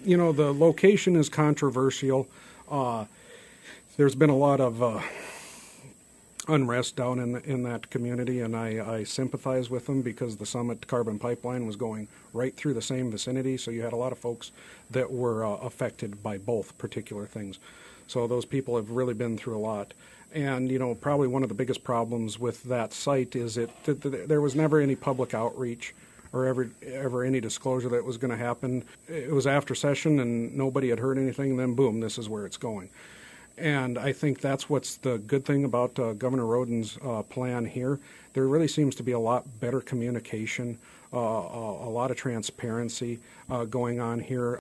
The location is controversial. There's been a lot of unrest down in that community, and I sympathize with them because the Summit Carbon Pipeline was going right through the same vicinity, so you had a lot of folks that were affected by both particular things. So those people have really been through a lot. And, probably one of the biggest problems with that site is there was never any public outreach or ever any disclosure that it was going to happen. It was after session and nobody had heard anything, and then boom, this is where it's going. And I think that's what's the good thing about Governor Roden's plan here. There really seems to be a lot better communication, a lot of transparency going on here.